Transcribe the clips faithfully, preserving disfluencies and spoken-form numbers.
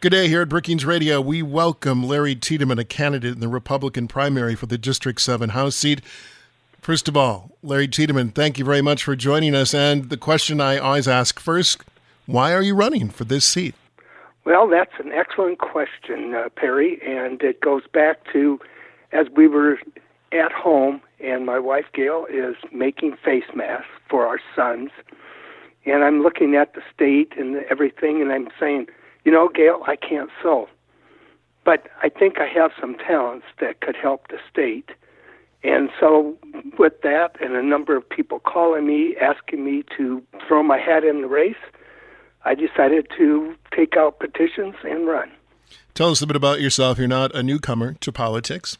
Good day here at Brookings Radio. We welcome Larry Tiedemann, a candidate in the Republican primary for the District seven House seat. First of all, Larry Tiedemann, thank you very much for joining us. And the question I always ask first, why are you running for this seat? Well, that's an excellent question, uh, Perry, and it goes back to as we were at home, and my wife, Gail, is making face masks for our sons, and I'm looking at the state and everything, and I'm saying, you know, Gail, I can't sew, but I think I have some talents that could help the state. And so with that and a number of people calling me, asking me to throw my hat in the race, I decided to take out petitions and run. Tell us a bit about yourself. You're not a newcomer to politics.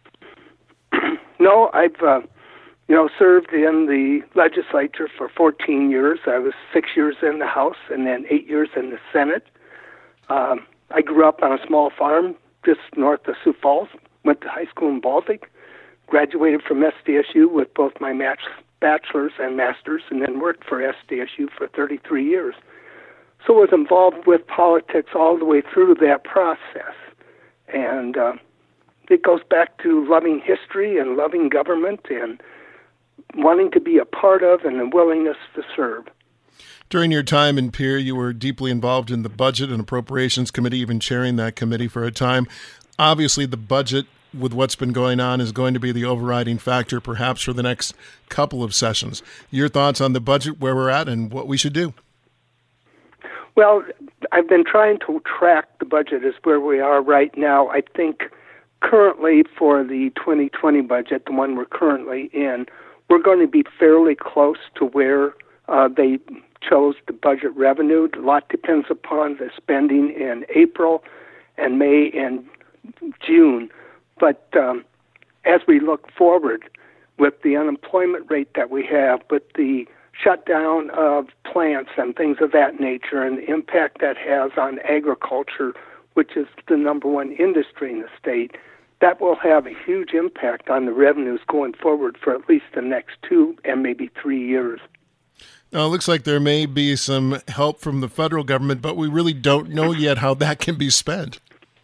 No, I've uh, you know served in the legislature for fourteen years. I was six years in the House and then eight years in the Senate. Um, I grew up on a small farm just north of Sioux Falls, went to high school in Baltic, graduated from S D S U with both my match, bachelor's and master's, and then worked for S D S U for thirty-three years. So I was involved with politics all the way through that process. And uh, it goes back to loving history and loving government and wanting to be a part of and a willingness to serve. During your time in Pierre, you were deeply involved in the Budget and Appropriations Committee, even chairing that committee for a time. Obviously, the budget, with what's been going on, is going to be the overriding factor, perhaps, for the next couple of sessions. Your thoughts on the budget, where we're at, and what we should do? Well, I've been trying to track the budget as where we are right now. I think currently for the twenty twenty budget, the one we're currently in, we're going to be fairly close to where uh, they chose the budget revenue. A lot depends upon the spending in April and May and June. But um, as we look forward with the unemployment rate that we have, with the shutdown of plants and things of that nature and the impact that has on agriculture, which is the number one industry in the state, that will have a huge impact on the revenues going forward for at least the next two and maybe three years. Now, it looks like there may be some help from the federal government, but we really don't know yet how that can be spent.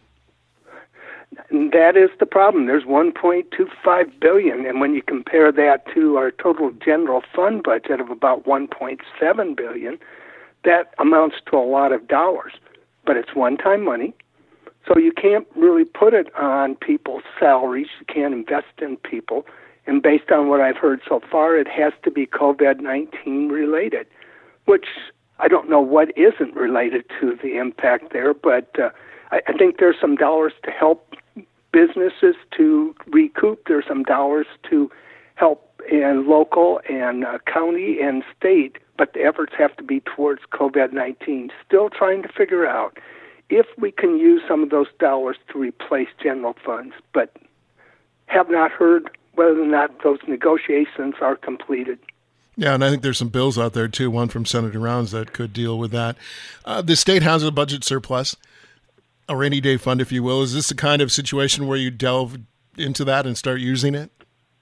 And that is the problem. There's one point two five billion dollars, and when you compare that to our total general fund budget of about one point seven billion dollars, that amounts to a lot of dollars. But it's one-time money, so you can't really put it on people's salaries. You can't invest in people. And based on what I've heard so far, it has to be COVID nineteen related, which I don't know what isn't related to the impact there, but uh, I, I think there's some dollars to help businesses to recoup. There's some dollars to help in local and uh, county and state, but the efforts have to be towards COVID nineteen. Still trying to figure out if we can use some of those dollars to replace general funds, but have not heard whether or not those negotiations are completed. Yeah, and I think there's some bills out there, too, one from Senator Rounds that could deal with that. Uh, the state has a budget surplus, a rainy day fund, if you will. Is this the kind of situation where you delve into that and start using it?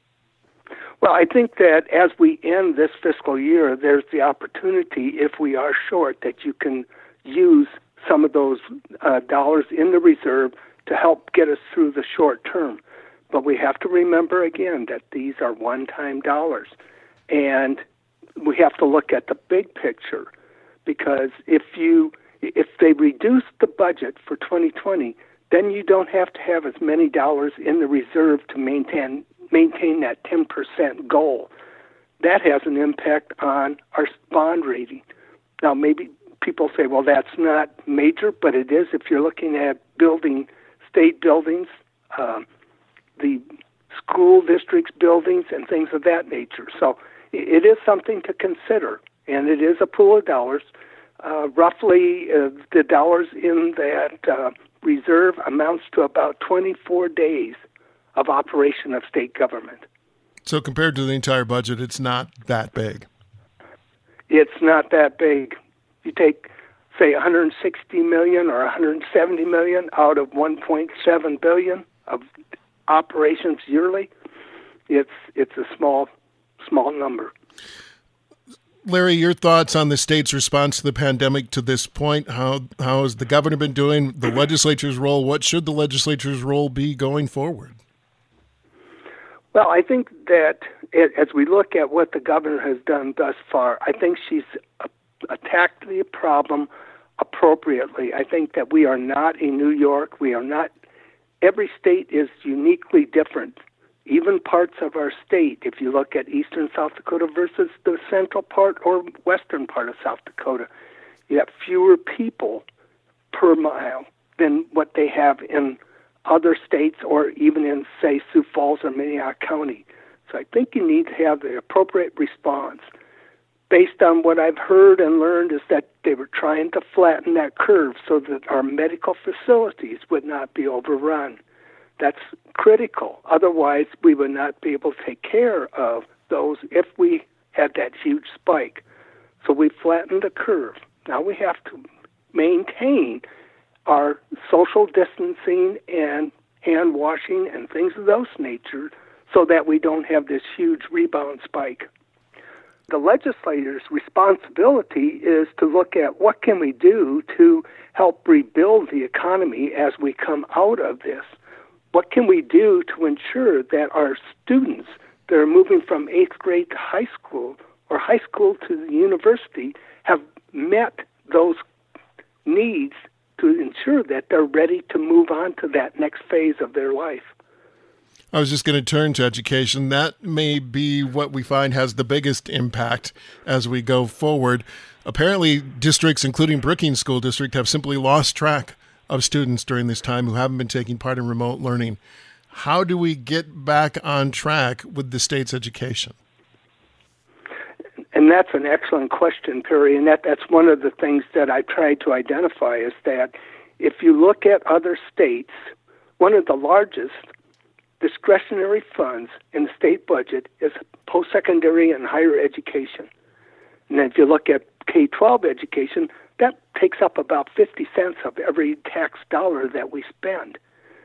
Well, I think that as we end this fiscal year, there's the opportunity, if we are short, that you can use some of those uh, dollars in the reserve to help get us through the short term. But we have to remember, again, that these are one-time dollars. And we have to look at the big picture, because if you if they reduce the budget for twenty twenty, then you don't have to have as many dollars in the reserve to maintain maintain that ten percent goal. That has an impact on our bond rating. Now, maybe people say, well, that's not major, but it is if you're looking at building state buildings, um, the school districts buildings, and things of that nature. So it is something to consider, and it is a pool of dollars. Uh, roughly, uh, the dollars in that uh, reserve amounts to about twenty-four days of operation of state government. So compared to the entire budget, it's not that big. It's not that big. You take, say, one hundred sixty million dollars or one hundred seventy million dollars out of one point seven billion dollars of operations yearly, it's it's a small small number. Larry, your thoughts on the state's response to the pandemic to this point? How how has the governor been doing? The legislature's role? What should the legislature's role be going forward? Well, I think that it, as we look at what the governor has done thus far, I think she's uh, attacked the problem appropriately. I think that we are not in New York. We are not. Every state is uniquely different. Even parts of our state, if you look at eastern South Dakota versus the central part or western part of South Dakota, you have fewer people per mile than what they have in other states or even in, say, Sioux Falls or Minnehaha County. So I think you need to have the appropriate response. Based on what I've heard and learned is that they were trying to flatten that curve so that our medical facilities would not be overrun. That's critical. Otherwise, we would not be able to take care of those if we had that huge spike. So we flattened the curve. Now we have to maintain our social distancing and hand washing and things of those nature so that we don't have this huge rebound spike. The legislator's responsibility is to look at what can we do to help rebuild the economy as we come out of this. What can we do to ensure that our students that are moving from eighth grade to high school or high school to the university have met those needs to ensure that they're ready to move on to that next phase of their life? I was just going to turn to education. That may be what we find has the biggest impact as we go forward. Apparently, districts, including Brookings School District, have simply lost track of students during this time who haven't been taking part in remote learning. How do we get back on track with the state's education? And that's an excellent question, Perry, and that, that's one of the things that I tried to identify is that if you look at other states, one of the largest discretionary funds in the state budget is post-secondary and higher education. And if you look at K twelve education, that takes up about fifty cents of every tax dollar that we spend.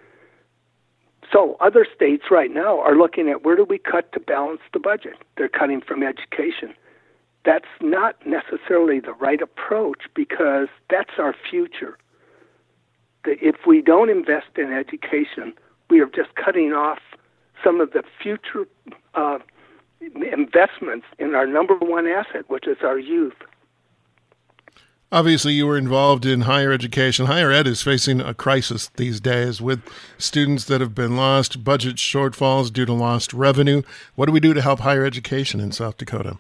So other states right now are looking at where do we cut to balance the budget. They're cutting from education. That's not necessarily the right approach because that's our future. If we don't invest in education, we are just cutting off some of the future uh, investments in our number one asset, which is our youth. Obviously, you were involved in higher education. Higher ed is facing a crisis these days with students that have been lost, budget shortfalls due to lost revenue. What do we do to help higher education in South Dakota?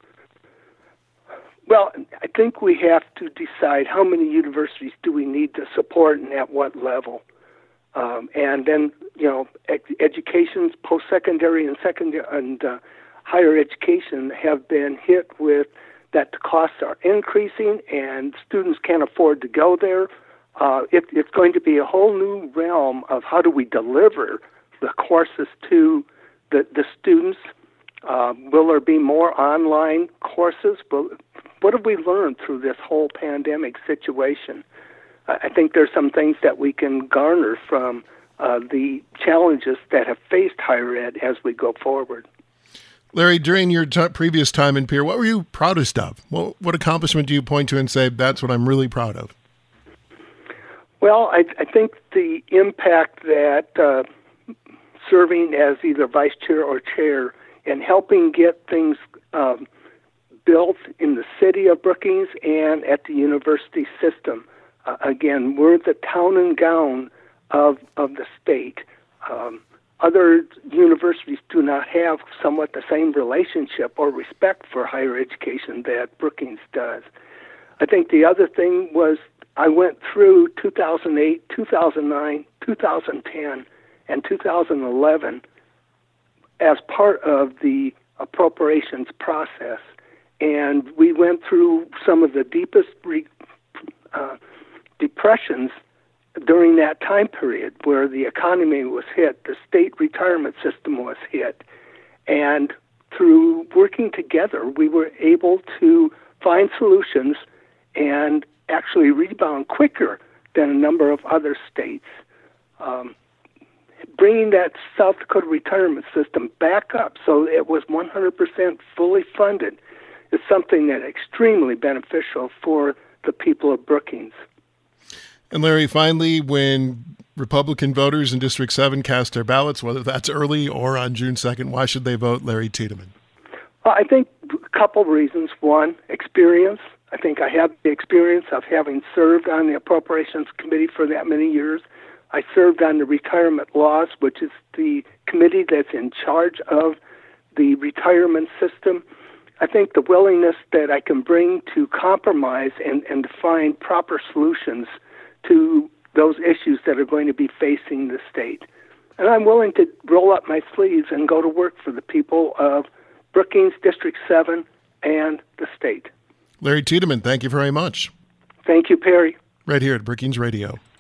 Well, I think we have to decide how many universities do we need to support and at what level. Um, and then, you know, ed- education's post-secondary and secondary and uh, higher education have been hit with that the costs are increasing and students can't afford to go there. Uh, it, it's going to be a whole new realm of how do we deliver the courses to the, the students. Uh, will there be more online courses? Will, what have we learned through this whole pandemic situation? I think there's some things that we can garner from uh, the challenges that have faced higher ed as we go forward. Larry, during your t- previous time in Pierre, what were you proudest of? What, what accomplishment do you point to and say, that's what I'm really proud of? Well, I, I think the impact that uh, serving as either vice chair or chair and helping get things um, built in the city of Brookings and at the university system. Uh, again, we're the town and gown of of the state. Um, other universities do not have somewhat the same relationship or respect for higher education that Brookings does. I think the other thing was I went through two thousand eight, two thousand nine, two thousand ten, and two thousand eleven as part of the appropriations process. And we went through some of the deepest re, uh, depressions during that time period where the economy was hit, the state retirement system was hit. And through working together, we were able to find solutions and actually rebound quicker than a number of other states. Um, bringing that South Dakota retirement system back up so it was one hundred percent fully funded is something that is extremely beneficial for the people of Brookings. And Larry, finally, when Republican voters in District seven cast their ballots, whether that's early or on June second, why should they vote Larry Tiedemann? Well, I think a couple reasons. One, experience. I think I have the experience of having served on the Appropriations Committee for that many years. I served on the Retirement Laws, which is the committee that's in charge of the retirement system. I think the willingness that I can bring to compromise and, and to find proper solutions to those issues that are going to be facing the state. And I'm willing to roll up my sleeves and go to work for the people of Brookings, District seven, and the state. Larry Tiedemann, thank you very much. Thank you, Perry. Right here at Brookings Radio.